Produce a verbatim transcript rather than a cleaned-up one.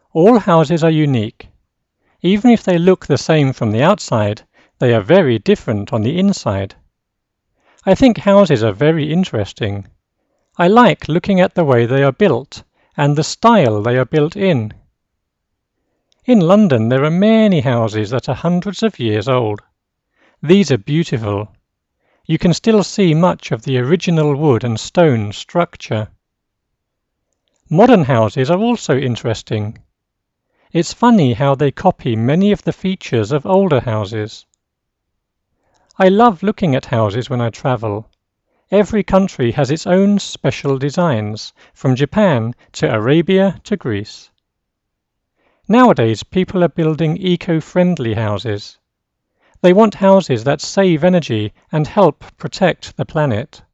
All houses are unique. Even if they look the same from the outside, they are very different on the inside. I think houses are very interesting. I like looking at the way they are built and the style they are built in. In London there are many houses that are hundreds of years old. These are beautiful. You can still see much of the original wood and stone structure. Modern houses are also interesting. It's funny how they copy many of the features of older houses. I love looking at houses when I travel. Every country has its own special designs, from Japan to Arabia to Greece. Nowadays, people are building eco-friendly houses. They want houses that save energy and help protect the planet.